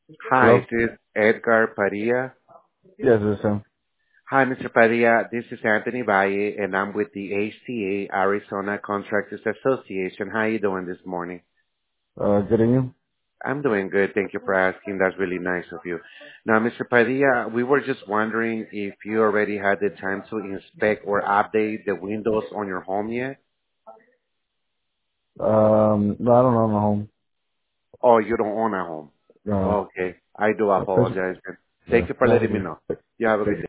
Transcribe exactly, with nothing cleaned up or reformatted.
Hi, Hello? this is Edgar Padilla. Yes, it's him. Hi, Mister Padilla. This is Anthony Valle, and I'm with the A C A, Arizona Contractors Association. How you doing this morning? Uh, getting you? I'm doing good. Thank you for asking. That's really nice of you. Now, Mister Padilla, we were just wondering if you already had the time to inspect or update the windows on your home yet? Um, no, I don't own a home. Oh, you don't own a home. No. Okay. I do Uh, thank you. apologize. Yeah. Thank you for Have a letting me good know. You have a good day.